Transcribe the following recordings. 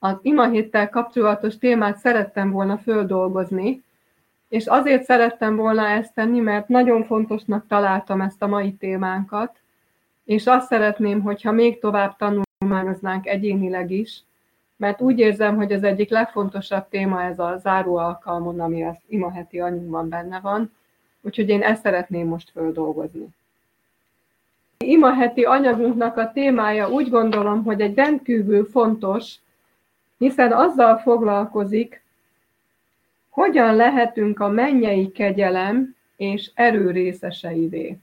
az imahéttel kapcsolatos témát szerettem volna földolgozni, és azért szerettem volna ezt tenni, mert nagyon fontosnak találtam ezt a mai témánkat, és azt szeretném, hogyha még tovább tanulmányoznánk egyénileg is, mert úgy érzem, hogy az egyik legfontosabb téma ez a záró alkalmon, ami az imaheti anyunkban benne van, úgyhogy én ezt szeretném most földolgozni. Imaheti anyagunknak a témája úgy gondolom, hogy egy rendkívül fontos, hiszen azzal foglalkozik, hogyan lehetünk a mennyei kegyelem és erő részeseivé.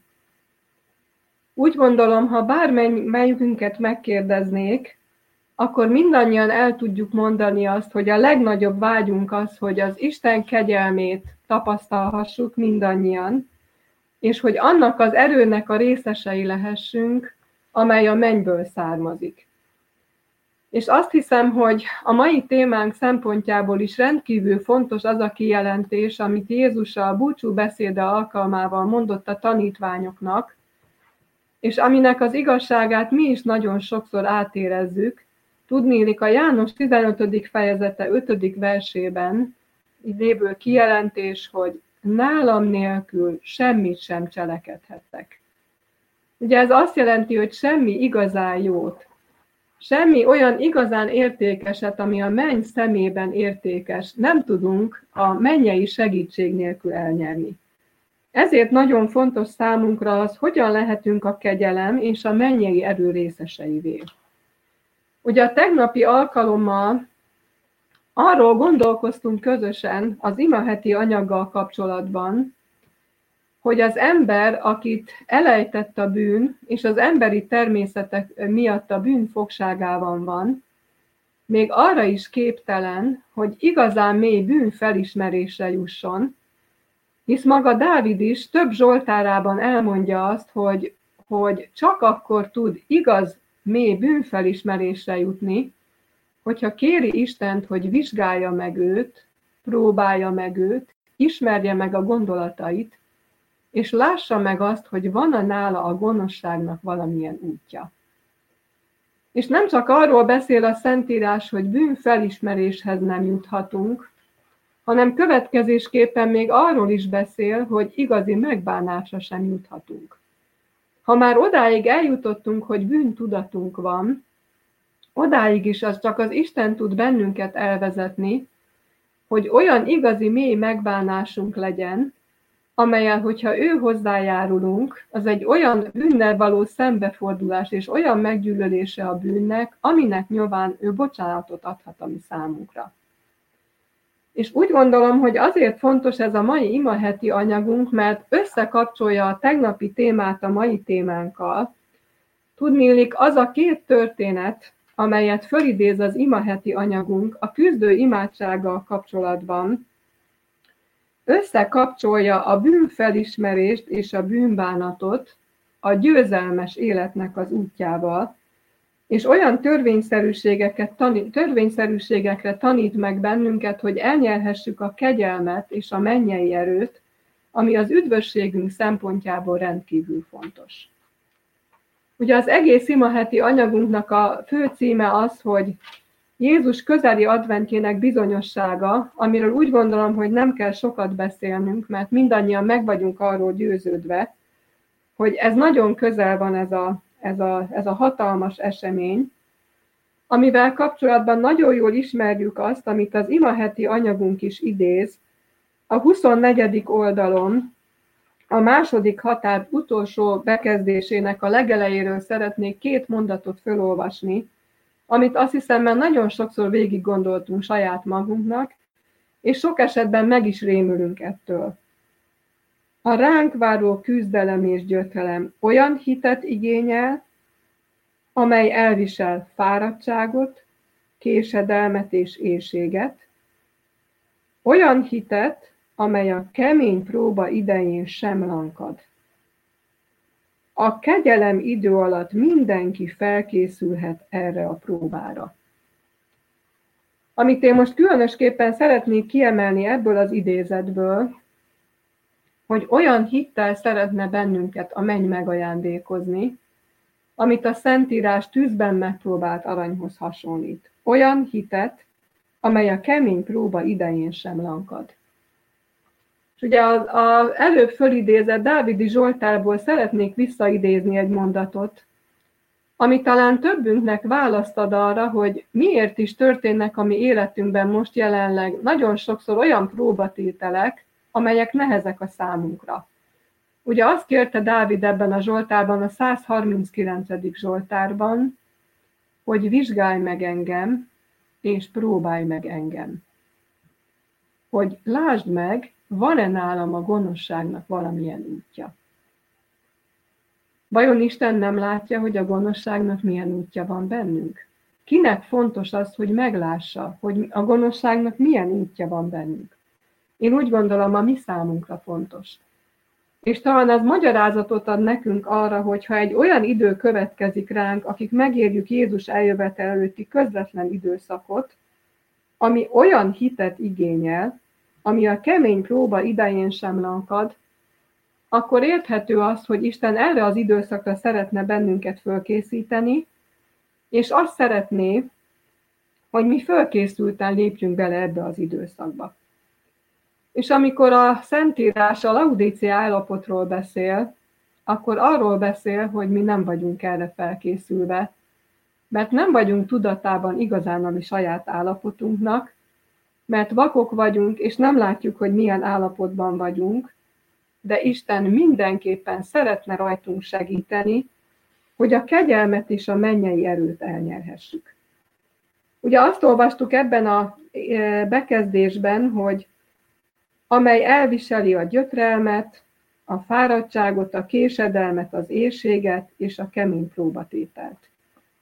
Úgy gondolom, ha bármelyikünket megkérdeznék, akkor mindannyian el tudjuk mondani azt, hogy a legnagyobb vágyunk az, hogy az Isten kegyelmét tapasztalhassuk mindannyian, és hogy annak az erőnek a részesei lehessünk, amely a mennyből származik. És azt hiszem, hogy a mai témánk szempontjából is rendkívül fontos az a kijelentés, amit Jézus a búcsú beszéde alkalmával mondott a tanítványoknak, és aminek az igazságát mi is nagyon sokszor átérezzük. Tudniillik a János 15. fejezete 5. versében lévő kijelentés, hogy nálam nélkül semmit sem cselekedhettek. Ugye ez azt jelenti, hogy semmi igazán jót, semmi olyan igazán értékeset, ami a menny szemében értékes, nem tudunk a mennyei segítség nélkül elnyerni. Ezért nagyon fontos számunkra az, hogyan lehetünk a kegyelem és a mennyei erő részeseivé. Ugye a tegnapi alkalommal arról gondolkoztunk közösen az imaheti anyaggal kapcsolatban, hogy az ember, akit elejtett a bűn, és az emberi természetek miatt a bűn fogságában van, még arra is képtelen, hogy igazán mély bűn felismerésre jusson, hisz maga Dávid is több zsoltárában elmondja azt, hogy csak akkor tud igaz mély bűnfelismerésre jutni, hogyha kéri Istent, hogy vizsgálja meg őt, próbálja meg őt, ismerje meg a gondolatait, és lássa meg azt, hogy van-e nála a gonoszságnak valamilyen útja. És nem csak arról beszél a Szentírás, hogy bűnfelismeréshez nem juthatunk, hanem következésképpen még arról is beszél, hogy igazi megbánásra sem juthatunk. Ha már odáig eljutottunk, hogy bűntudatunk van, odáig is az csak az Isten tud bennünket elvezetni, hogy olyan igazi mély megbánásunk legyen, amellyel, hogyha ő hozzájárulunk, az egy olyan bűnnel való szembefordulás és olyan meggyűlölése a bűnnek, aminek nyilván ő bocsánatot adhat a mi számunkra. És úgy gondolom, hogy azért fontos ez a mai imaheti anyagunk, mert összekapcsolja a tegnapi témát a mai témánkkal. Tudniillik, az a két történet, amelyet fölidéz az imaheti anyagunk a küzdő imádsággal kapcsolatban, összekapcsolja a bűnfelismerést és a bűnbánatot a győzelmes életnek az útjával, és olyan törvényszerűségekre tanít meg bennünket, hogy elnyerhessük a kegyelmet és a mennyei erőt, ami az üdvösségünk szempontjából rendkívül fontos. Ugye az egész imaheti anyagunknak a fő címe az, hogy Jézus közeli adventjének bizonyossága, amiről úgy gondolom, hogy nem kell sokat beszélnünk, mert mindannyian meg vagyunk arról győződve, hogy ez nagyon közel van ez a hatalmas esemény, amivel kapcsolatban nagyon jól ismerjük azt, amit az imaheti anyagunk is idéz. A 24. oldalon a második határ utolsó bekezdésének a legelejéről szeretnék 2 mondatot felolvasni, amit azt hiszem már nagyon sokszor végig gondoltunk saját magunknak, és sok esetben meg is rémülünk ettől. A ránk váró küzdelem és gyötrelem olyan hitet igényel, amely elvisel fáradtságot, késedelmet és éhséget, olyan hitet, amely a kemény próba idején sem lankad. A kegyelem idő alatt mindenki felkészülhet erre a próbára. Amit én most különösképpen szeretnék kiemelni ebből az idézetből, hogy olyan hittel szeretne bennünket a menny megajándékozni, amit a Szentírás tűzben megpróbált aranyhoz hasonlít. Olyan hitet, amely a kemény próba idején sem lankad. És ugye az előbb fölidézett Dávidi Zsoltárból szeretnék visszaidézni egy mondatot, ami talán többünknek választ ad arra, hogy miért is történnek a mi életünkben most jelenleg nagyon sokszor olyan próbatételek, amelyek nehezek a számunkra. Ugye azt kérte Dávid ebben a Zsoltárban, a 139. Zsoltárban, hogy vizsgálj meg engem, és próbálj meg engem. Hogy lásd meg, van-e nálam a gonoszságnak valamilyen útja. Vajon Isten nem látja, hogy a gonoszságnak milyen útja van bennünk? Kinek fontos az, hogy meglássa, hogy a gonoszságnak milyen útja van bennünk? Én úgy gondolom, a mi számunkra fontos. És talán az magyarázatot ad nekünk arra, hogyha egy olyan idő következik ránk, akik megérjük Jézus eljövetel előtti közvetlen időszakot, ami olyan hitet igényel, ami a kemény próba idején sem lankad, akkor érthető az, hogy Isten erre az időszakra szeretne bennünket fölkészíteni, és azt szeretné, hogy mi fölkészülten lépjünk bele ebbe az időszakba. És amikor a Szentírás a Laudécia állapotról beszél, akkor arról beszél, hogy mi nem vagyunk erre felkészülve, mert nem vagyunk tudatában igazán a mi saját állapotunknak, mert vakok vagyunk, és nem látjuk, hogy milyen állapotban vagyunk, de Isten mindenképpen szeretne rajtunk segíteni, hogy a kegyelmet és a mennyei erőt elnyerhessük. Ugye azt olvastuk ebben a bekezdésben, hogy amely elviseli a gyötrelmet, a fáradtságot, a késedelmet, az éhséget és a kemény próbatételt.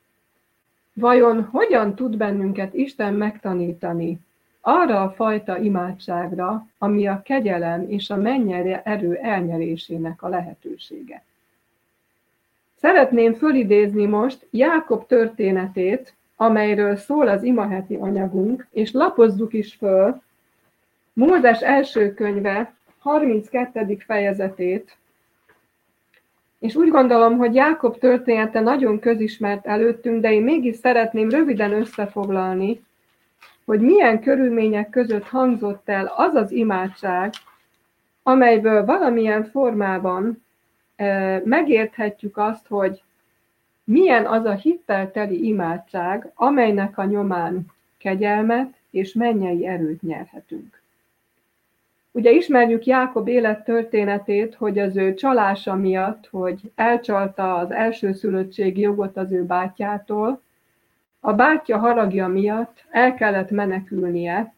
Vajon hogyan tud bennünket Isten megtanítani arra a fajta imádságra, ami a kegyelem és a mennyei erő elnyerésének a lehetősége? Szeretném fölidézni most Jákob történetét, amelyről szól az imaheti anyagunk, és lapozzuk is föl Mózes első könyve 32. fejezetét, és úgy gondolom, hogy Jákob története nagyon közismert előttünk, de én mégis szeretném röviden összefoglalni, hogy milyen körülmények között hangzott el az az imádság, amelyből valamilyen formában megérthetjük azt, hogy milyen az a hittel teli imádság, amelynek a nyomán kegyelmet és mennyei erőt nyerhetünk. Ugye ismerjük Jákob élettörténetét, hogy az ő csalása miatt, hogy elcsalta az elsőszülöttségi jogot az ő bátyjától, a bátyja haragja miatt el kellett menekülnie,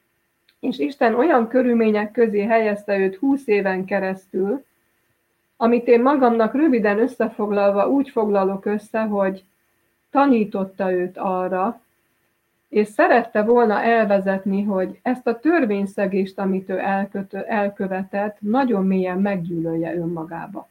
és Isten olyan körülmények közé helyezte őt 20 éven keresztül, amit én magamnak röviden összefoglalva úgy foglalok össze, hogy tanította őt arra, és szerette volna elvezetni, hogy ezt a törvényszegést, amit ő elkövetett, nagyon mélyen meggyűlölje önmagába.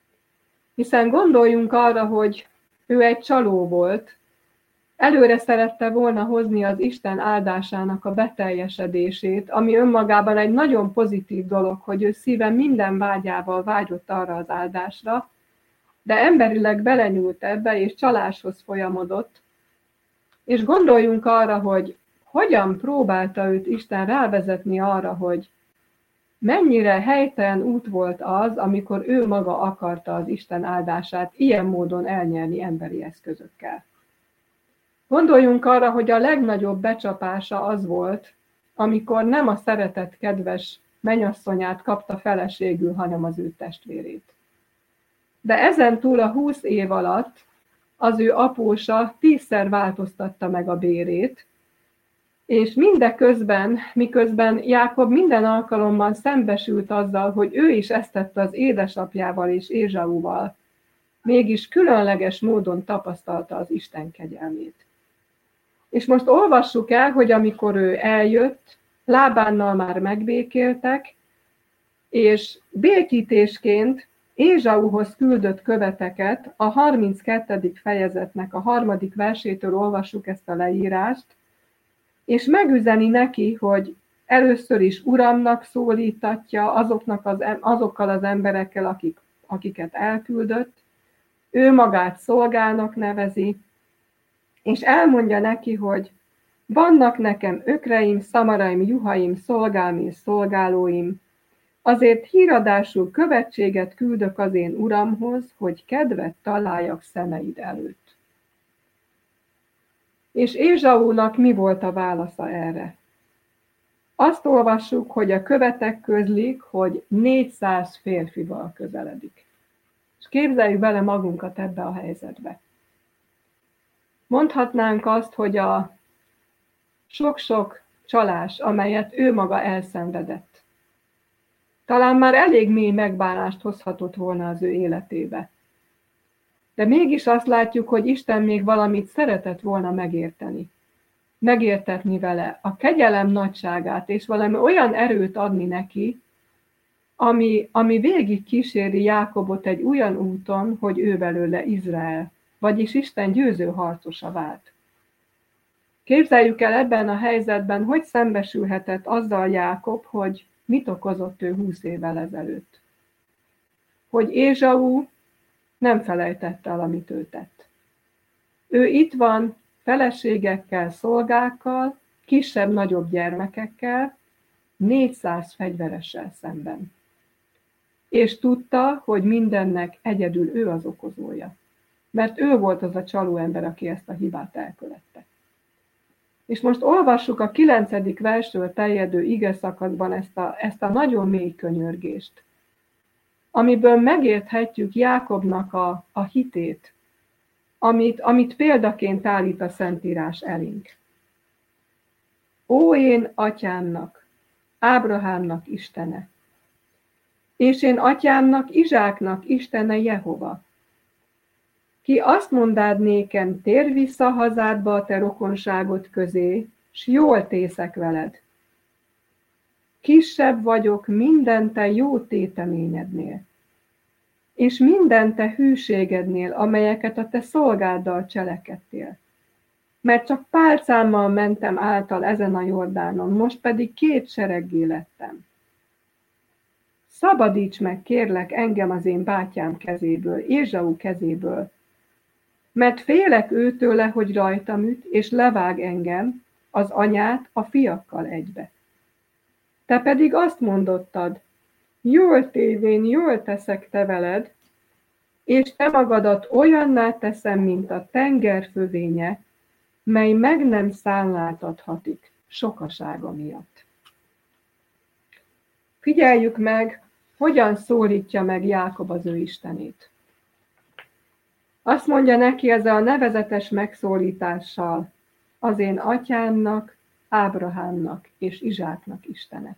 Hiszen gondoljunk arra, hogy ő egy csaló volt, előre szerette volna hozni az Isten áldásának a beteljesedését, ami önmagában egy nagyon pozitív dolog, hogy ő szíve minden vágyával vágyott arra az áldásra, de emberileg belenyúlt ebbe, és csaláshoz folyamodott. És gondoljunk arra, hogy hogyan próbálta őt Isten rávezetni arra, hogy mennyire helytelen út volt az, amikor ő maga akarta az Isten áldását ilyen módon elnyerni emberi eszközökkel. Gondoljunk arra, hogy a legnagyobb becsapása az volt, amikor nem a szeretett kedves mennyasszonyát kapta feleségül, hanem az ő testvérét. De ezen túl a 20 év alatt az ő apósa 10-szer változtatta meg a bérét, és mindeközben, miközben Jákob minden alkalommal szembesült azzal, hogy ő is ezt tette az édesapjával és Ézsauval, mégis különleges módon tapasztalta az Isten kegyelmét. És most olvassuk el, hogy amikor ő eljött, Lábánnal már megbékéltek, és békítésként Ézsauhoz küldött követeket, a 32. fejezetnek a 3. versétől olvassuk ezt a leírást, és megüzeni neki, hogy először is uramnak szólítatja azokkal az emberekkel, akiket elküldött, ő magát szolgának nevezi, és elmondja neki, hogy vannak nekem ökreim, szamaraim, juhaim, szolgám és szolgálóim, azért híradásul követséget küldök az én uramhoz, hogy kedvet találjak szemeid előtt. És Ézsaúnak mi volt a válasza erre? Azt olvassuk, hogy a követek közlik, hogy 400 férfival közeledik. És képzeljük bele magunkat ebbe a helyzetbe. Mondhatnánk azt, hogy a sok-sok csalás, amelyet ő maga elszenvedett, talán már elég mély megbánást hozhatott volna az ő életébe. De mégis azt látjuk, hogy Isten még valamit szeretett volna megérteni. Megértetni vele a kegyelem nagyságát, és valami olyan erőt adni neki, ami végig kíséri Jákobot egy olyan úton, hogy ő belőle Izrael, vagyis Isten győző harcosa vált. Képzeljük el ebben a helyzetben, hogy szembesülhetett azzal Jákob, hogy mit okozott ő 20 évvel ezelőtt. Hogy Ézsaú nem felejtette el, amit ő tett. Ő itt van feleségekkel, szolgákkal, kisebb-nagyobb gyermekekkel, 400 fegyveressel szemben. És tudta, hogy mindennek egyedül ő az okozója. Mert ő volt az a csaló ember, aki ezt a hibát elkövette. És most olvassuk a 9. versről terjedő igeszakaszban ezt a nagyon mély könyörgést, amiből megérthetjük Jákobnak a hitét, amit példaként állít a Szentírás elénk. Ó, én atyámnak, Ábrahámnak Istene, és én atyámnak, Izsáknak Istene Jehova, ki azt mondád nékem, térj vissza hazádba a te rokonságod közé, s jól tészek veled. Kisebb vagyok minden te jó téteményednél, és minden te hűségednél, amelyeket a te szolgáddal cselekedtél. Mert csak pálcámmal mentem által ezen a Jordánon, most pedig 2 sereggé lettem. Szabadíts meg, kérlek, engem az én bátyám kezéből, Ézsaú kezéből, mert félek őtőle, hogy rajtam üt, és levág engem, az anyát, a fiakkal egybe. Te pedig azt mondottad, jól tévén, jól teszek te veled, és te magadat olyanná teszem, mint a tenger fövénye, mely meg nem szálláltathatik sokasága miatt. Figyeljük meg, hogyan szólítja meg Jákob az ő Istenét. Azt mondja neki ezzel a nevezetes megszólítással, az én atyámnak, Ábrahámnak és Izsáknak Istene.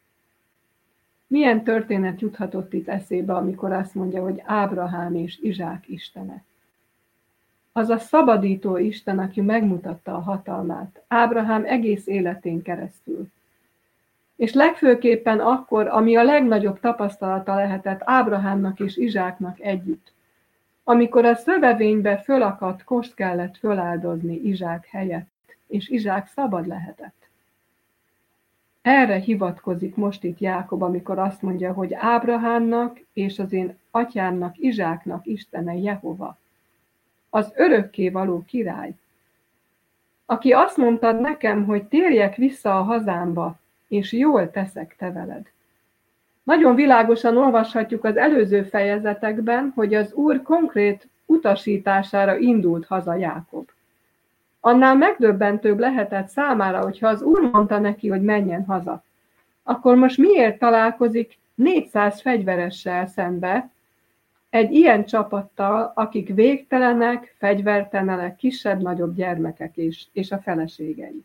Milyen történet juthatott itt eszébe, amikor azt mondja, hogy Ábrahám és Izsák Istene? Az a szabadító Isten, aki megmutatta a hatalmát, Ábrahám egész életén keresztül. És legfőképpen akkor, ami a legnagyobb tapasztalata lehetett Ábrahámnak és Izsáknak együtt, amikor a szövevénybe fölakadt kost kellett föláldozni Izsák helyett, és Izsák szabad lehetett. Erre hivatkozik most itt Jákob, amikor azt mondja, hogy Ábrahámnak és az én atyámnak, Izsáknak Istene Jehova, az örökkévaló király, aki azt mondtad nekem, hogy térjek vissza a hazámba, és jól teszek te veled. Nagyon világosan olvashatjuk az előző fejezetekben, hogy az Úr konkrét utasítására indult haza Jákob. Annál megdöbbentőbb lehetett számára, hogyha az Úr mondta neki, hogy menjen haza. Akkor most miért találkozik 400 fegyveressel szembe, egy ilyen csapattal, akik végtelenek, fegyvertelenek, kisebb-nagyobb gyermekek és a feleségei.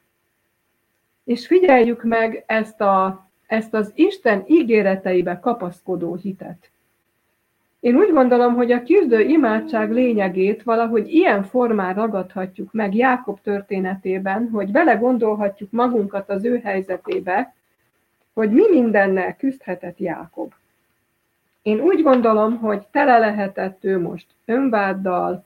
És figyeljük meg ezt az Isten ígéreteibe kapaszkodó hitet. Én úgy gondolom, hogy a küzdő imádság lényegét valahogy ilyen formán ragadhatjuk meg Jákob történetében, hogy belegondolhatjuk magunkat az ő helyzetébe, hogy mi mindennel küzdhetett Jákob. Én úgy gondolom, hogy tele lehetett ő most önváddal,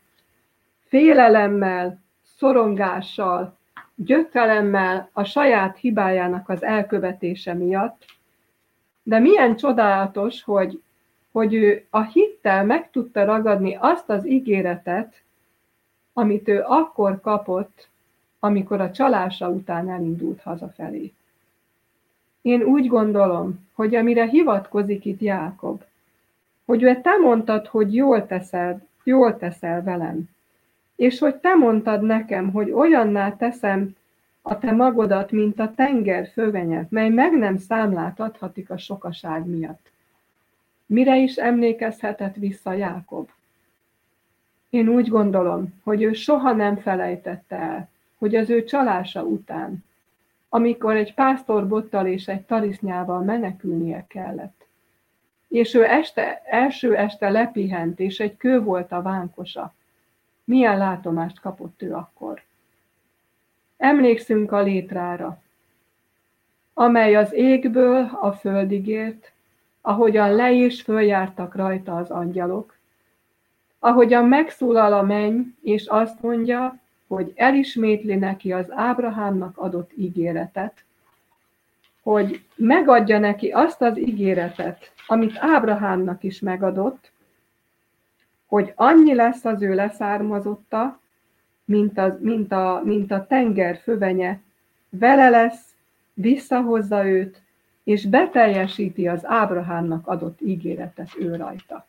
félelemmel, szorongással, gyötrelemmel a saját hibájának az elkövetése miatt, de milyen csodálatos, hogy hogy ő a hittel meg tudta ragadni azt az ígéretet, amit ő akkor kapott, amikor a csalása után elindult hazafelé. Én úgy gondolom, hogy amire hivatkozik itt Jákob, hogy te mondtad, hogy jól teszel velem, és hogy te mondtad nekem, hogy olyanná teszem a te magodat, mint a tenger fövenye, mely meg nem számláltathatik a sokaság miatt. Mire is emlékezhetett vissza Jákob? Én úgy gondolom, hogy ő soha nem felejtette el, hogy az ő csalása után, amikor egy pásztorbottal és egy tarisznyával menekülnie kellett, és ő első este lepihent, és egy kő volt a vánkosa, milyen látomást kapott ő akkor? Emlékszünk a létrára, amely az égből a földig ért, ahogyan le és följártak rajta az angyalok, ahogyan megszólal a menny, és azt mondja, hogy elismétli neki az Ábrahámnak adott ígéretet, hogy megadja neki azt az ígéretet, amit Ábrahámnak is megadott, hogy annyi lesz az ő leszármazotta, mint a tenger fövenye, vele lesz, visszahozza őt, és beteljesíti az Ábrahámnak adott ígéretet ő rajta.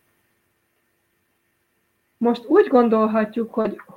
Most úgy gondolhatjuk,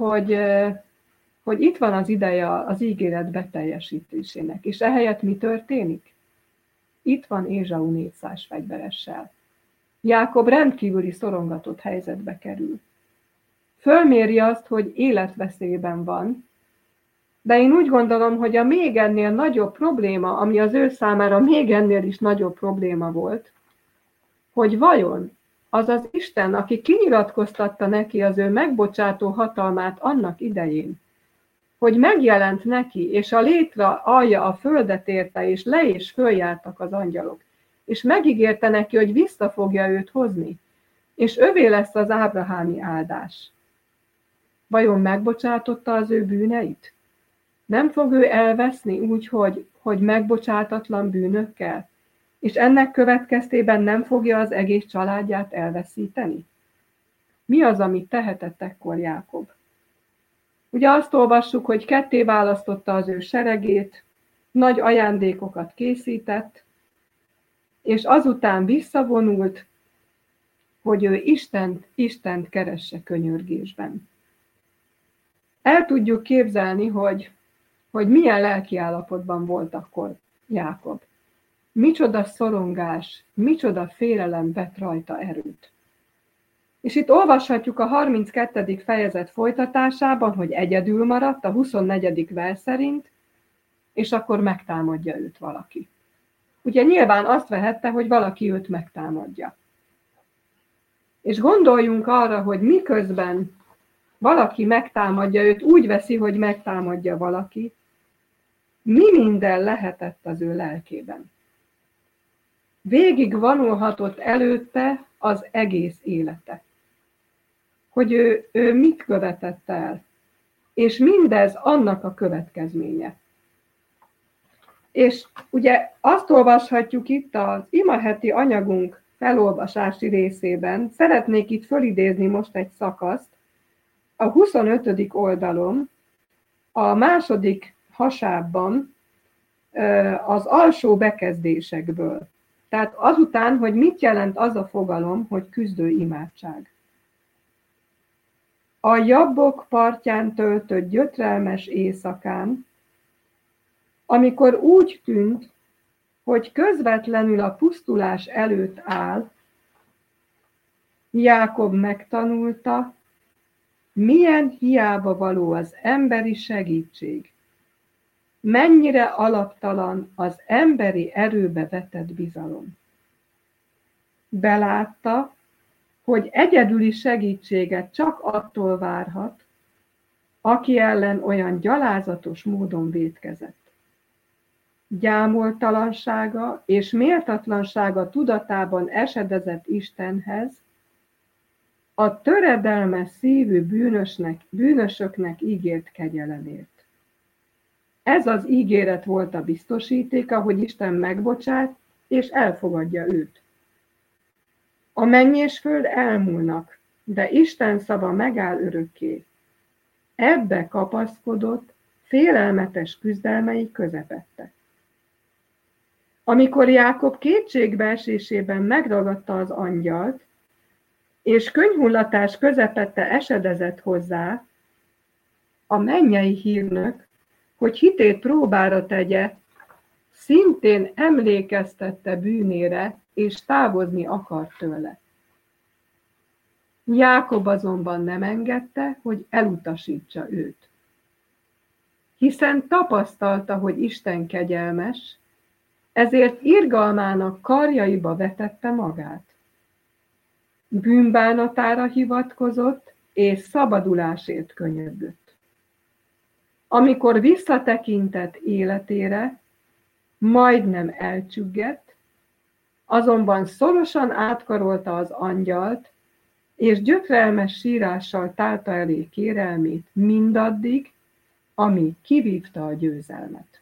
hogy itt van az ideje az ígéret beteljesítésének, és ehelyett mi történik? Itt van Ézsau 400 fegyveressel. Jákob rendkívüli szorongatott helyzetbe kerül. Fölméri azt, hogy életveszélyben van, de én úgy gondolom, hogy a még ennél nagyobb probléma, ami az ő számára még ennél is nagyobb probléma volt, hogy vajon az az Isten, aki kinyilatkoztatta neki az ő megbocsátó hatalmát annak idején, hogy megjelent neki, és a létre alja a földet érte, és le és följártak az angyalok, és megígérte neki, hogy vissza fogja őt hozni, és övé lesz az ábrahámi áldás. Vajon megbocsátotta az ő bűneit? Nem fog ő elveszni úgy, hogy megbocsátatlan bűnökkel, és ennek következtében nem fogja az egész családját elveszíteni? Mi az, amit tehetett ekkor Jákob? Ugye azt olvassuk, hogy ketté választotta az ő seregét, nagy ajándékokat készített, és azután visszavonult, hogy ő Istent keresse könyörgésben. El tudjuk képzelni, hogy milyen lelkiállapotban volt akkor Jákob. Micsoda szorongás, micsoda félelem vett rajta erőt. És itt olvashatjuk a 32. fejezet folytatásában, hogy egyedül maradt a 24. vers szerint, és akkor megtámadja őt valaki. Ugye nyilván azt vehette, hogy valaki őt megtámadja. És gondoljunk arra, hogy miközben valaki megtámadja őt, úgy veszi, hogy megtámadja valaki, mi minden lehetett az ő lelkében. Végig vonulhatott előtte az egész élete. Hogy ő mit követett el. És mindez annak a következménye. És ugye azt olvashatjuk itt az imaheti anyagunk felolvasási részében, szeretnék itt fölidézni most egy szakaszt, a 25. oldalon, a második hasábban az alsó bekezdésekből. Tehát azután, hogy mit jelent az a fogalom, hogy küzdő imádság. A Jabbok partján töltött gyötrelmes éjszakán, amikor úgy tűnt, hogy közvetlenül a pusztulás előtt áll, Jákob megtanulta, milyen hiába való az emberi segítség, mennyire alaptalan az emberi erőbe vetett bizalom. Belátta, hogy egyedüli segítséget csak attól várhat, aki ellen olyan gyalázatos módon vétkezett. Gyámoltalansága és méltatlansága tudatában esedezett Istenhez, a töredelmes szívű bűnösöknek ígért kegyelemért. Ez az ígéret volt a biztosítéka, hogy Isten megbocsát és elfogadja őt. A menny és föld elmúlnak, de Isten szava megáll örökké. Ebbe kapaszkodott félelmetes küzdelmei közepette. Amikor Jákob kétségbeesésében megragadta az angyalt, és könyhullatás közepette esedezett hozzá, a mennyei hírnök, hogy hitét próbára tegye, szintén emlékeztette bűnére, és távozni akart tőle. Jákob azonban nem engedte, hogy elutasítsa őt. Hiszen tapasztalta, hogy Isten kegyelmes, ezért irgalmának karjaiba vetette magát. Bűnbánatára hivatkozott, és szabadulásért könyörgött. Amikor visszatekintett életére, majdnem elcsüggett, azonban szorosan átkarolta az angyalt, és gyötrelmes sírással tálta elé kérelmét mindaddig, ami kivívta a győzelmet.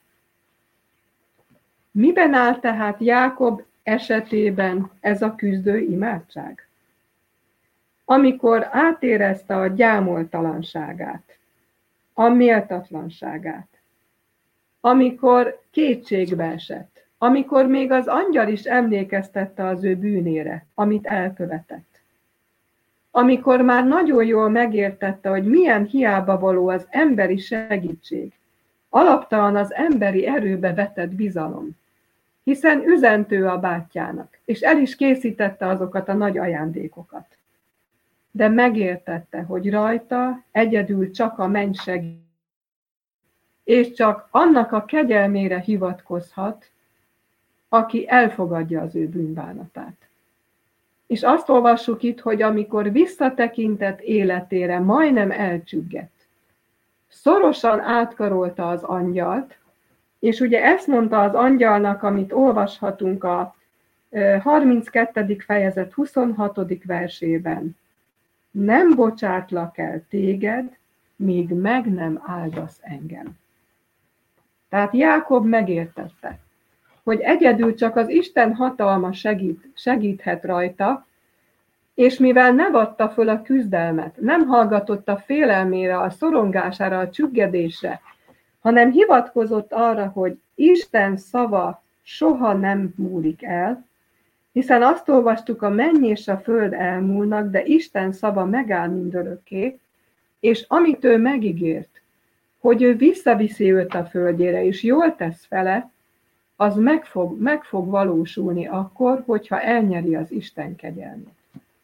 Miben áll tehát Jákob esetében ez a küzdő imádság? Amikor átérezte a gyámoltalanságát, a méltatlanságát, amikor kétségbe esett, amikor még az angyal is emlékeztette az ő bűnére, amit elkövetett. Amikor már nagyon jól megértette, hogy milyen hiába való az emberi segítség, alaptalan az emberi erőbe vetett bizalom, hiszen üzentő a bátyjának, és el is készítette azokat a nagy ajándékokat. De megértette, hogy rajta egyedül csak a menny segít, és csak annak a kegyelmére hivatkozhat, aki elfogadja az ő bűnbánatát. És azt olvassuk itt, hogy amikor visszatekintett életére, majdnem elcsüggett. Szorosan átkarolta az angyalt, és ugye ezt mondta az angyalnak, amit olvashatunk a 32. fejezet 26. versében. Nem bocsátlak el téged, míg meg nem áldasz engem. Tehát Jákob megértette, hogy egyedül csak az Isten hatalma segíthet rajta, és mivel nem adta föl a küzdelmet, nem hallgatott a félelmére, a szorongására, a csüggedésre, hanem hivatkozott arra, hogy Isten szava soha nem múlik el, hiszen azt olvastuk, a menny és a föld elmúlnak, de Isten szava megáll mindörökké, és amit ő megígért, hogy ő visszaviszi őt a földjére, és jól tesz vele, az meg fog valósulni akkor, hogyha elnyeri az Isten kegyelmét.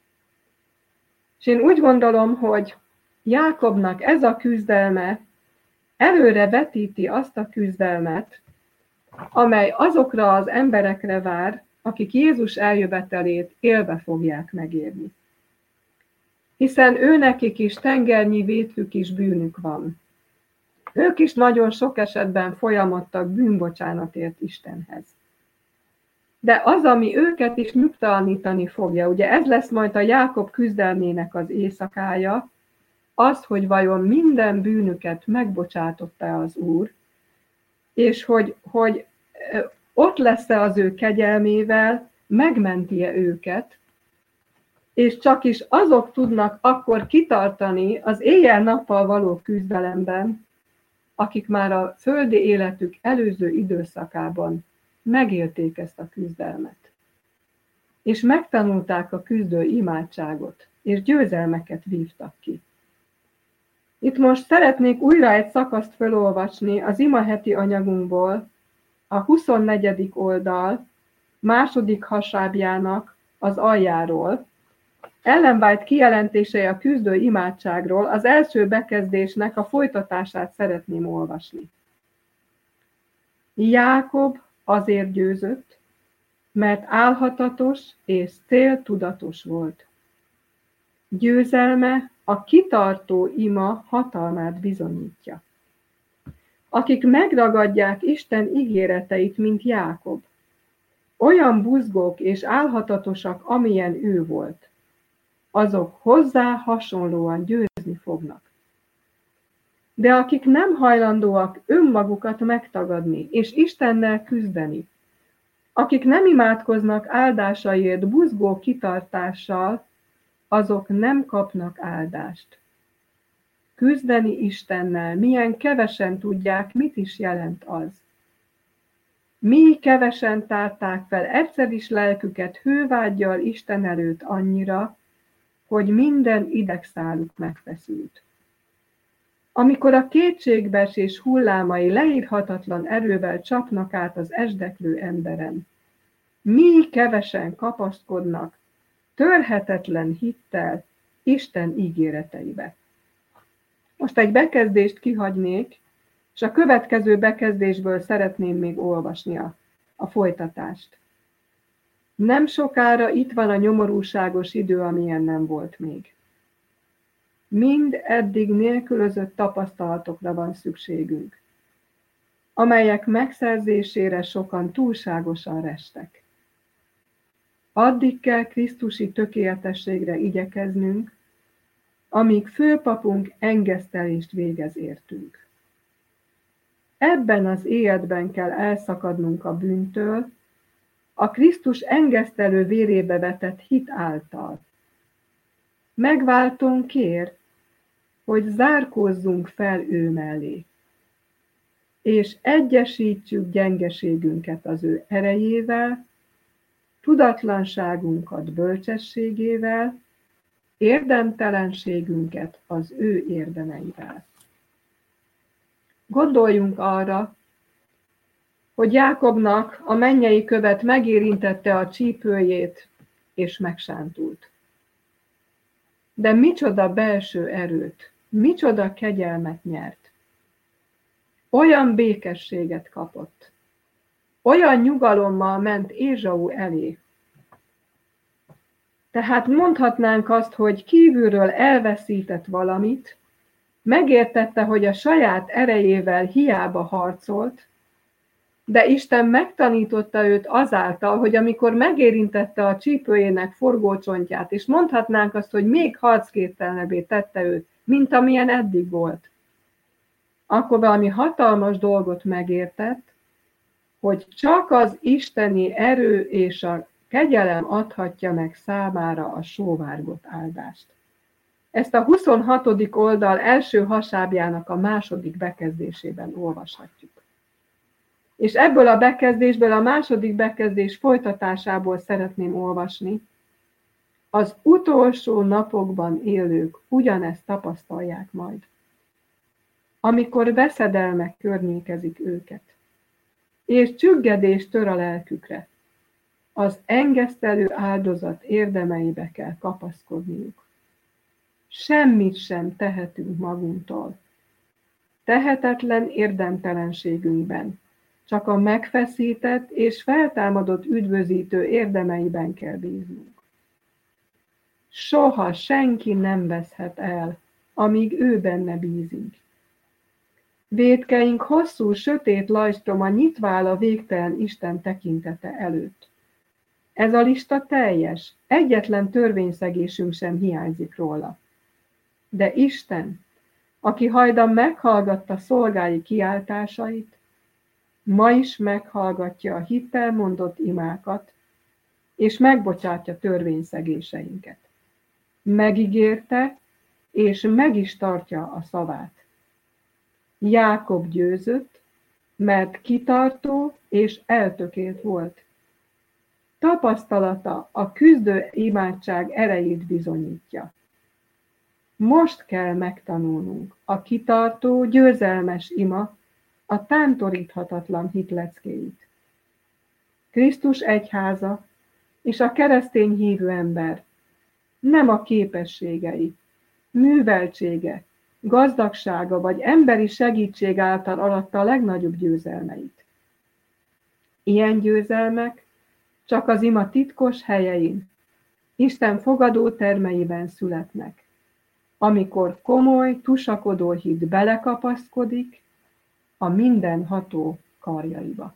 És én úgy gondolom, hogy Jákobnak ez a küzdelme előre vetíti azt a küzdelmet, amely azokra az emberekre vár, akik Jézus eljövetelét élve fogják megérni. Hiszen őnekik is tengernyi vétkük is bűnük van. Ők is nagyon sok esetben folyamodtak bűnbocsánatért Istenhez. De az, ami őket is nyugtalanítani fogja, ugye ez lesz majd a Jákob küzdelmének az éjszakája, az, hogy vajon minden bűnüket megbocsátotta az Úr, és hogy ott lesz-e az ő kegyelmével, megmenti-e őket, és csak is azok tudnak akkor kitartani az éjjel-nappal való küzdelemben, akik már a földi életük előző időszakában megélték ezt a küzdelmet. És megtanulták a küzdő imádságot, és győzelmeket vívtak ki. Itt most szeretnék újra egy szakaszt felolvasni az imaheti anyagunkból, a 24. oldal második hasábjának az aljáról. Ellen White kijelentései a küzdő imádságról, az első bekezdésnek a folytatását szeretném olvasni. Jákob azért győzött, mert álhatatos és céltudatos volt. Győzelme a kitartó ima hatalmát bizonyítja. Akik megragadják Isten ígéreteit, mint Jákob, olyan buzgók és álhatatosak, amilyen ő volt, azok hozzá hasonlóan győzni fognak. De akik nem hajlandóak önmagukat megtagadni és Istennel küzdeni, Akik nem imádkoznak áldásaiért buzgó kitartással, azok nem kapnak áldást. Küzdeni Istennel, milyen kevesen tudják, mit is jelent az. Mi kevesen tárták fel egyszer is lelküket hővággyal Isten előtt annyira, hogy minden idegszáluk megfeszült. Amikor a kétségbeesés hullámai leírhatatlan erővel csapnak át az esdeklő emberen, mi kevesen kapaszkodnak törhetetlen hittel Isten ígéreteibe. Most egy bekezdést kihagynék, és a következő bekezdésből szeretném még olvasni a folytatást. Nem sokára itt van a nyomorúságos idő, amilyen nem volt még. Mind eddig nélkülözött tapasztalatokra van szükségünk, amelyek megszerzésére sokan túlságosan restek. Addig kell krisztusi tökéletességre igyekeznünk, amíg főpapunk engesztelést végez értünk. Ebben az életben kell elszakadnunk a bűntől, a Krisztus engesztelő vérébe vetett hit által. Megváltónk kér, hogy zárkózzunk fel ő mellé, és egyesítsük gyengeségünket az ő erejével, tudatlanságunkat bölcsességével, érdemtelenségünket az ő érdemeivel. Gondoljunk arra, hogy Jákobnak a mennyei követ megérintette a csípőjét, és megsántult. De micsoda belső erőt, micsoda kegyelmet nyert. Olyan békességet kapott, olyan nyugalommal ment Ézsau elé. Tehát mondhatnánk azt, hogy kívülről elveszített valamit, megértette, hogy a saját erejével hiába harcolt, de Isten megtanította őt azáltal, hogy amikor megérintette a csípőjének forgócsontját, és mondhatnánk azt, hogy még harcképtelenebbé tette őt, mint amilyen eddig volt, akkor valami hatalmas dolgot megértett, hogy csak az isteni erő és a kegyelem adhatja meg számára a sóvárgott áldást. Ezt a 26. oldal első hasábjának a második bekezdésében olvashatjuk. És ebből a bekezdésből, a második bekezdés folytatásából szeretném olvasni. Az utolsó napokban élők ugyanezt tapasztalják majd, amikor veszedelmek környékezik őket, és csüggedés tör a lelkükre. Az engesztelő áldozat érdemeibe kell kapaszkodniuk. Semmit sem tehetünk magunktól. Tehetetlen érdemtelenségünkben, csak a megfeszített és feltámadott üdvözítő érdemeiben kell bíznunk. Soha senki nem veszhet el, amíg ő benne bízik. Vétkeink hosszú, sötét lajstroma nyitva áll a végtelen Isten tekintete előtt. Ez a lista teljes, egyetlen törvényszegésünk sem hiányzik róla. De Isten, aki hajdan meghallgatta szolgái kiáltásait, ma is meghallgatja a hittel mondott imákat, és megbocsátja törvényszegéseinket. Megígérte, és meg is tartja a szavát. Jákob győzött, mert kitartó és eltökélt volt. Tapasztalata a küzdő imádság erejét bizonyítja. Most kell megtanulnunk a kitartó, győzelmes ima, a tántoríthatatlan hitleckéit. Krisztus egyháza és a keresztény hívő ember nem a képességei, műveltsége, gazdagsága vagy emberi segítség által aratta a legnagyobb győzelmeit. Ilyen győzelmek csak az ima titkos helyein, Isten fogadó termeiben születnek, amikor komoly, tusakodó hit belekapaszkodik a mindenható karjaiba.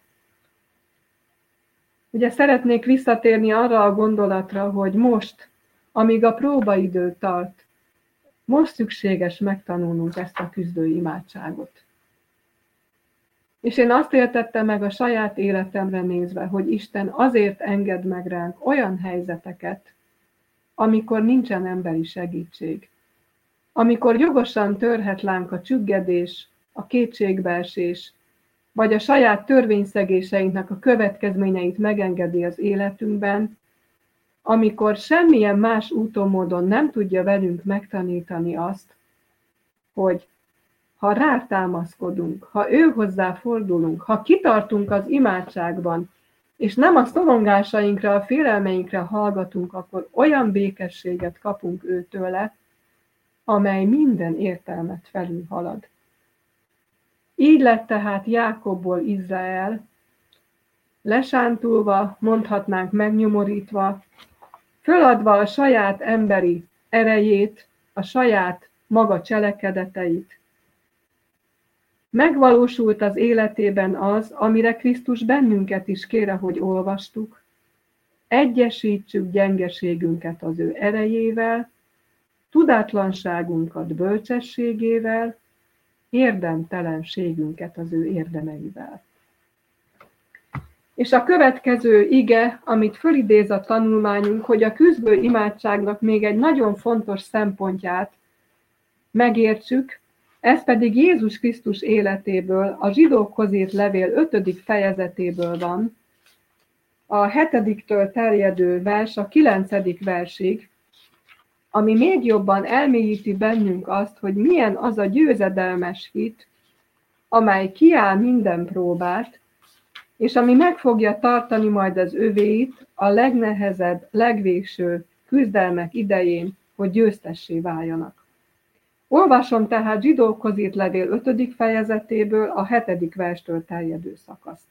Ugye szeretnék visszatérni arra a gondolatra, hogy most, amíg a próbaidő tart, most szükséges megtanulnunk ezt a küzdő imádságot. És én azt értettem meg a saját életemre nézve, hogy Isten azért enged meg ránk olyan helyzeteket, amikor nincsen emberi segítség. Amikor jogosan törhet ránk a csüggedés, a kétségbeesés, vagy a saját törvényszegéseinknek a következményeit megengedi az életünkben, amikor semmilyen más úton, módon nem tudja velünk megtanítani azt, hogy ha rátámaszkodunk, ha ő hozzá fordulunk, ha kitartunk az imádságban, és nem a szorongásainkra, a félelmeinkre hallgatunk, akkor olyan békességet kapunk őtőle, amely minden értelmet felülhalad. Így lett tehát Jákobból Izrael, lesántulva, mondhatnánk megnyomorítva, föladva a saját emberi erejét, a saját maga cselekedeteit. Megvalósult az életében az, amire Krisztus bennünket is kér, ahogy olvastuk. Egyesítsük gyengeségünket az ő erejével, tudatlanságunkat bölcsességével, érdemtelenségünket az ő érdemeivel. És a következő ige, amit fölidéz a tanulmányunk, hogy a küszbő imádságnak még egy nagyon fontos szempontját megértsük, ez pedig Jézus Krisztus életéből, a zsidókhoz írt levél 5. fejezetéből van, a 7-től terjedő vers a 9. versig, ami még jobban elmélyíti bennünk azt, hogy milyen az a győzedelmes hit, amely kiáll minden próbát, és ami meg fogja tartani majd az övéit a legnehezebb, legvégső küzdelmek idején, hogy győztessé váljanak. Olvasom tehát zsidókhoz írt levél 5. fejezetéből a 7. verstől terjedő szakaszt.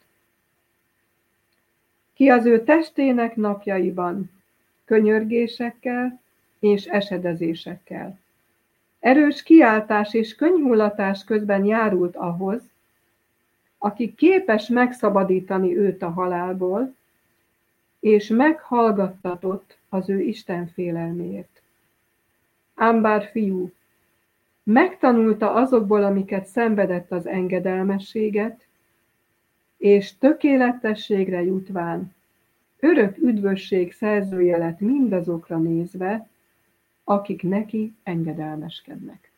Ki az ő testének napjaiban könyörgésekkel és esedezésekkel, erős kiáltás és könyhullatás közben járult ahhoz, aki képes megszabadítani őt a halálból, és meghallgattatott az ő Isten félelméért. Ám bár fiú, megtanulta azokból, amiket szenvedett az engedelmességet, és tökéletességre jutván örök üdvösség szerzője lett mindazokra nézve, akik neki engedelmeskednek.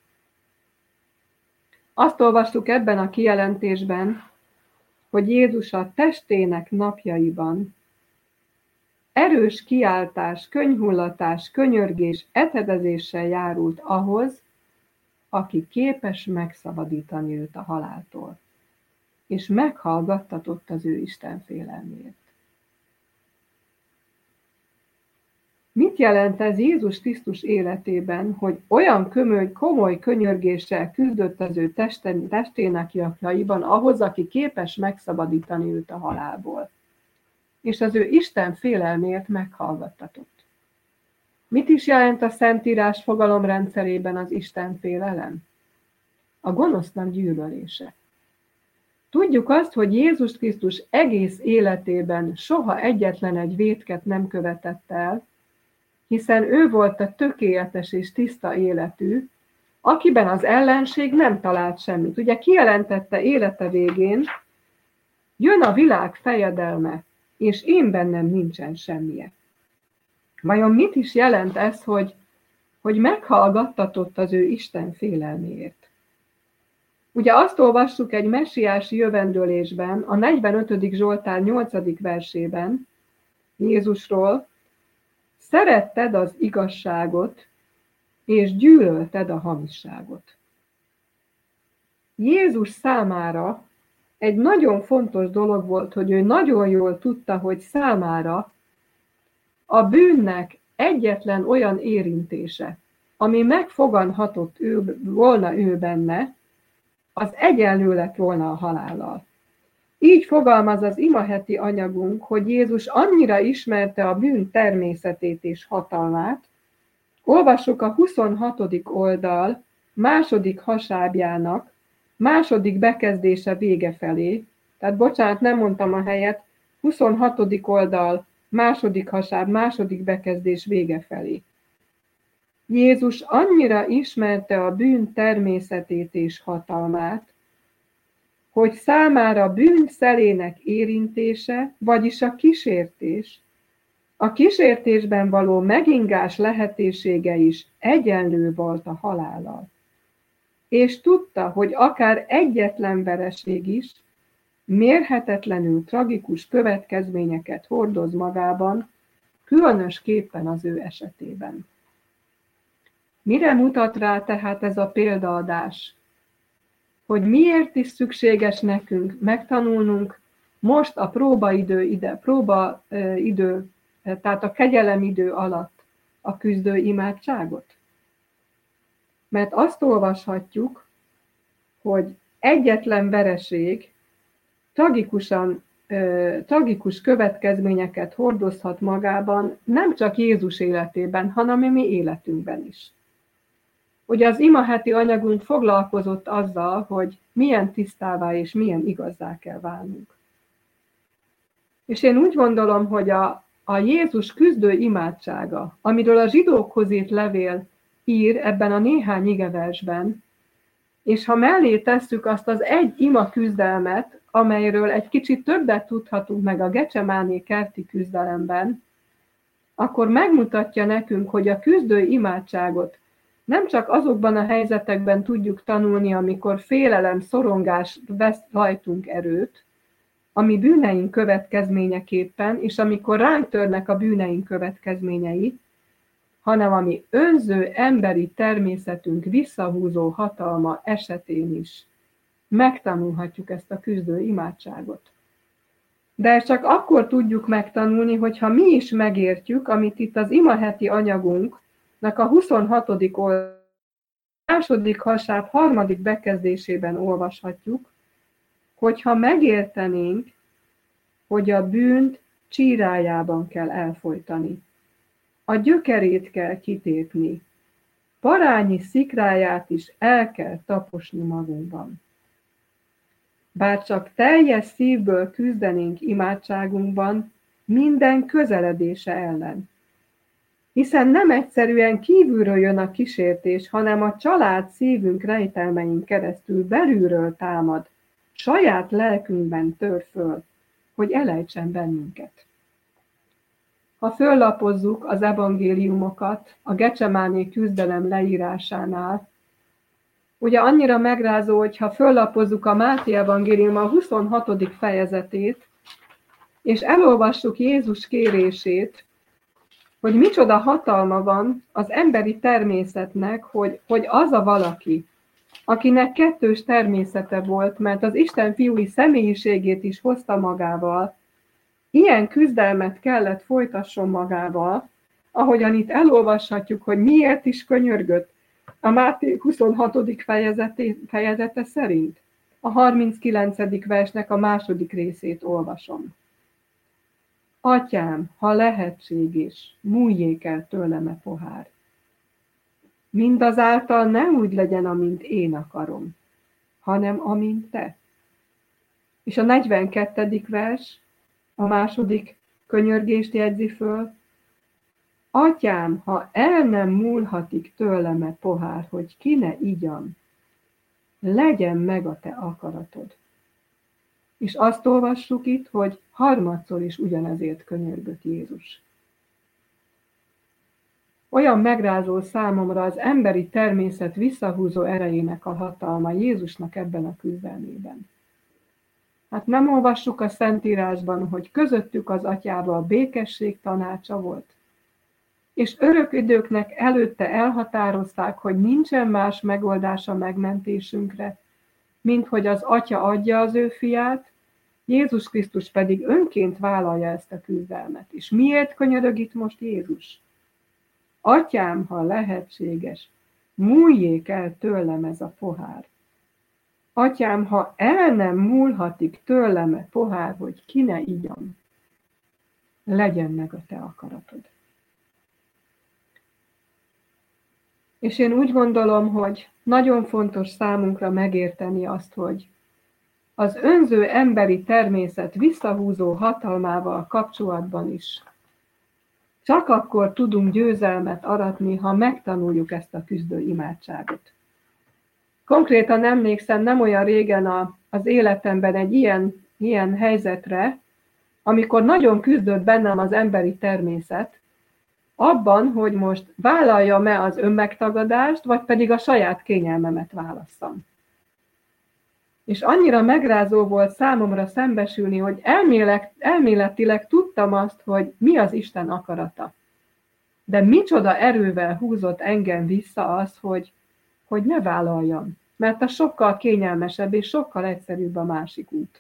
Azt olvastuk ebben a kijelentésben, hogy Jézus a testének napjaiban erős kiáltás, könyhullatás, könyörgés, etedezéssel járult ahhoz, aki képes megszabadítani őt a haláltól, és meghallgattatott az ő Isten félelméért. Mit jelent ez Jézus Krisztus életében, hogy olyan komoly könyörgéssel küzdött az ő testének japjaiban ahhoz, aki képes megszabadítani őt a halálból, és az ő Isten félelméért meghallgattatott? Mit is jelent a Szentírás fogalomrendszerében az Isten félelem? A gonosznak gyűlölése. Tudjuk azt, hogy Jézus Krisztus egész életében soha egyetlen egy vétket nem követett el, hiszen ő volt a tökéletes és tiszta életű, akiben az ellenség nem talált semmit. Ugye kijelentette élete végén, jön a világ fejedelme, és én bennem nincsen semmije. Vajon mit is jelent ez, hogy meghallgattatott az ő Isten félelméért? Ugye azt olvassuk egy messiási jövendőlésben, a 45. Zsoltár 8. versében Jézusról: szeretted az igazságot, és gyűlölted a hamisságot. Jézus számára egy nagyon fontos dolog volt, hogy ő nagyon jól tudta, hogy számára a bűnnek egyetlen olyan érintése, ami megfoganhatott volna ő benne, az egyenlő lett volna a halállal. Így fogalmaz az imaheti anyagunk, hogy Jézus annyira ismerte a bűn természetét és hatalmát. Olvassuk a 26. oldal második hasábjának második bekezdése vége felé, tehát bocsánat, nem mondtam a helyet, 26. oldal második hasáb, második bekezdés vége felé. Jézus annyira ismerte a bűn természetét és hatalmát, hogy számára bűn szelének érintése, vagyis a kísértés, a kísértésben való megingás lehetősége is egyenlő volt a halállal. És tudta, hogy akár egyetlen vereség is mérhetetlenül tragikus következményeket hordoz magában, különösképpen az ő esetében. Mire mutat rá tehát ez a példaadás? Hogy miért is szükséges nekünk megtanulnunk most a próbaidő, tehát a kegyelemidő alatt a küzdő imádságot? Mert azt olvashatjuk, hogy egyetlen vereség tragikus következményeket hordozhat magában nem csak Jézus életében, hanem a mi életünkben is. Ugye az imaheti anyagunk foglalkozott azzal, hogy milyen tisztává és milyen igazzá kell válnunk. És én úgy gondolom, hogy a Jézus küzdő imádsága, amiről a zsidókhoz írt levél ír ebben a néhány igeversben, és ha mellé tesszük azt az egy ima küzdelmet, amelyről egy kicsit többet tudhatunk meg a Gecsemáné kerti küzdelemben, akkor megmutatja nekünk, hogy a küzdő imádságot nem csak azokban a helyzetekben tudjuk tanulni, amikor félelem, szorongás vesz rajtunk erőt, ami bűneink következményeképpen, és amikor ránk törnek a bűneink következményei, hanem ami önző emberi természetünk visszahúzó hatalma esetén is megtanulhatjuk ezt a küzdő imádságot. De csak akkor tudjuk megtanulni, hogyha mi is megértjük, amit itt az imaheti anyagunknak a 26. második hasáb 3. bekezdésében olvashatjuk, hogyha megértenénk, hogy a bűnt csírájában kell elfojtani, a gyökerét kell kitépni, parányi szikráját is el kell taposni magunkban. Bár csak teljes szívből küzdenénk imádságunkban minden közeledése ellen. Hiszen nem egyszerűen kívülről jön a kísértés, hanem a család szívünk rejtelmein keresztül belülről támad, saját lelkünkben tör föl, hogy elejtsen bennünket. Ha föllapozzuk az evangéliumokat a Gecsemáné küzdelem leírásánál, ugye annyira megrázó, hogyha föllapozzuk a Máté evangélium a 26. fejezetét, és elolvassuk Jézus kérését, hogy micsoda hatalma van az emberi természetnek, hogy az a valaki, akinek kettős természete volt, mert az Isten fiúi személyiségét is hozta magával, ilyen küzdelmet kellett folytasson magával, ahogyan itt elolvashatjuk, hogy miért is könyörgött a Máté 26. fejezete szerint. A 39. versnek a 2. részét olvasom. Atyám, ha lehetséges, múljék el tőlem a pohár. Mindazáltal ne úgy legyen, amint én akarom, hanem amint te. És a 42. vers, a 2. könyörgést jegyzi föl. Atyám, ha el nem múlhatik tőlem a pohár, hogy ki ne igyam, legyen meg a te akaratod. És azt olvassuk itt, hogy harmadszor is ugyanezért könyörgött Jézus. Olyan megrázó számomra az emberi természet visszahúzó erejének a hatalma Jézusnak ebben a küzdelmében. Hát nem olvassuk a Szentírásban, hogy közöttük az atyával békesség tanácsa volt, és örök időknek előtte elhatározták, hogy nincsen más megoldása megmentésünkre, mint hogy az atya adja az ő fiát, Jézus Krisztus pedig önként vállalja ezt a küzdelmet. És miért könyörög itt most Jézus? Atyám, ha lehetséges, múljék el tőlem ez a pohár. Atyám, ha el nem múlhatik tőlem a pohár, hogy ki ne igyam, legyen meg a te akaratod. És én úgy gondolom, hogy nagyon fontos számunkra megérteni azt, hogy az önző emberi természet visszahúzó hatalmával kapcsolatban is csak akkor tudunk győzelmet aratni, ha megtanuljuk ezt a küzdő imádságot. Konkrétan emlékszem, nem olyan régen az életemben egy ilyen helyzetre, amikor nagyon küzdött bennem az emberi természet, abban, hogy most vállaljam-e az önmegtagadást, vagy pedig a saját kényelmemet válasszam. És annyira megrázó volt számomra szembesülni, hogy elméletileg tudtam azt, hogy mi az Isten akarata. De micsoda erővel húzott engem vissza az, hogy ne vállaljam, mert az sokkal kényelmesebb és sokkal egyszerűbb a másik út.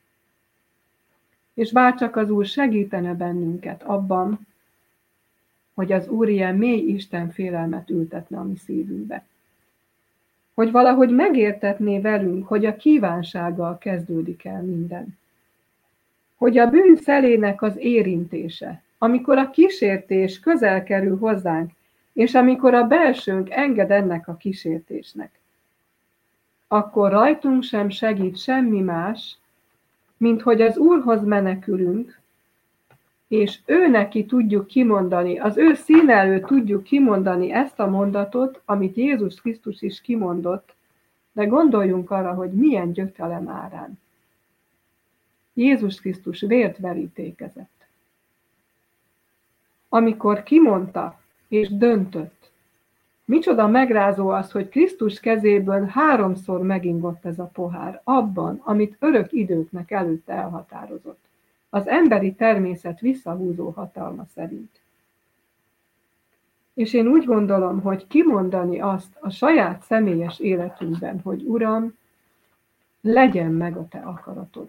És bárcsak az Úr segítene bennünket abban, hogy az Úr ilyen mély Isten félelmet ültetne a mi szívünkbe. Hogy valahogy megértetné velünk, hogy a kívánsággal kezdődik el minden. Hogy a bűn szelének az érintése, amikor a kísértés közel kerül hozzánk, és amikor a belsőnk enged ennek a kísértésnek, akkor rajtunk sem segít semmi más, mint hogy az Úrhoz menekülünk, és ő neki tudjuk kimondani, az ő színe előtt tudjuk kimondani ezt a mondatot, amit Jézus Krisztus is kimondott, de gondoljunk arra, hogy milyen gyötrelem árán. Jézus Krisztus vért verítékezett. Amikor kimondta és döntött, micsoda megrázó az, hogy Krisztus kezéből 3-szor megingott ez a pohár, abban, amit örök időknek előtte elhatározott, az emberi természet visszahúzó hatalma szerint. És én úgy gondolom, hogy kimondani azt a saját személyes életünkben, hogy Uram, legyen meg a te akaratod.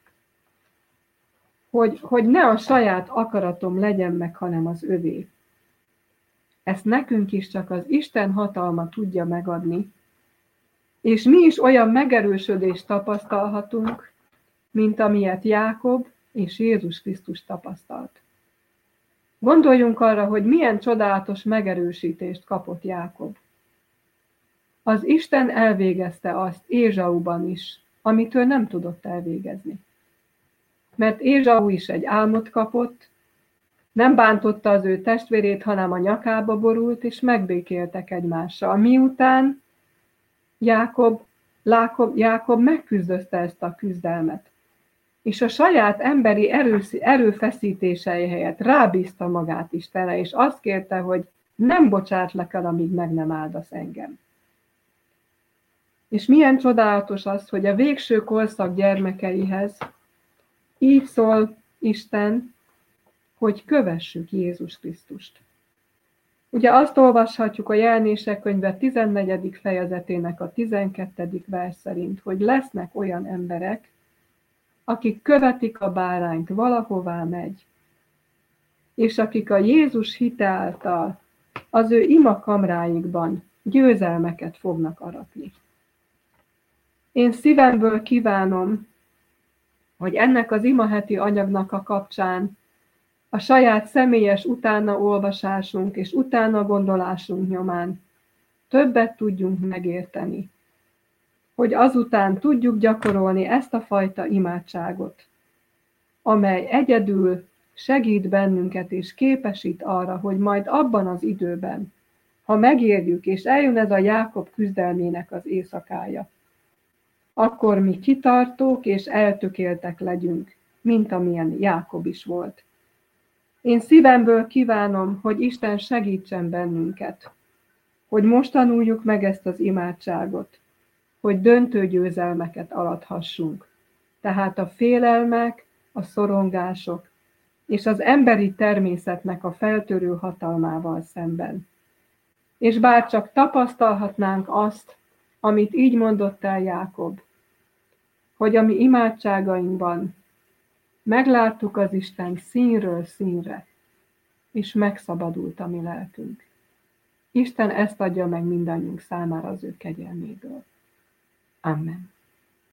Hogy ne a saját akaratom legyen meg, hanem az övé. Ezt nekünk is csak az Isten hatalma tudja megadni, és mi is olyan megerősödést tapasztalhatunk, mint amilyet Jákob és Jézus Krisztus tapasztalt. Gondoljunk arra, hogy milyen csodálatos megerősítést kapott Jákob. Az Isten elvégezte azt Ézsauban is, amit ő nem tudott elvégezni. Mert Ézsau is egy álmot kapott, nem bántotta az ő testvérét, hanem a nyakába borult, és megbékéltek egymással. Miután Jákob megküzdözte ezt a küzdelmet, és a saját emberi erőfeszítései helyett rábízta magát Istenre, és azt kérte, hogy nem bocsátlak el, amíg meg nem áldasz engem. És milyen csodálatos az, hogy a végső korszak gyermekeihez így szól Isten, hogy kövessük Jézus Krisztust. Ugye azt olvashatjuk a Jelenések könyve 14. fejezetének a 12. vers szerint, hogy lesznek olyan emberek, akik követik a bárányt, valahová megy, és akik a Jézus hite által az ő imakamráikban győzelmeket fognak aratni. Én szívemből kívánom, hogy ennek az imaheti anyagnak a kapcsán a saját személyes utánaolvasásunk és utána gondolásunk nyomán többet tudjunk megérteni, hogy azután tudjuk gyakorolni ezt a fajta imádságot, amely egyedül segít bennünket és képesít arra, hogy majd abban az időben, ha megérjük és eljön ez a Jákob küzdelmének az éjszakája, akkor mi kitartók és eltökéltek legyünk, mint amilyen Jákob is volt. Én szívemből kívánom, hogy Isten segítsen bennünket, hogy most tanuljuk meg ezt az imádságot, hogy döntő győzelmeket arathassunk. Tehát a félelmek, a szorongások és az emberi természetnek a feltörő hatalmával szemben. És bár csak tapasztalhatnánk azt, amit így mondott el Jákob, hogy a mi imádságainkban megláttuk az Isten színről színre, és megszabadult a mi lelkünk. Isten ezt adja meg mindannyiunk számára az ő kegyelméből. Amen.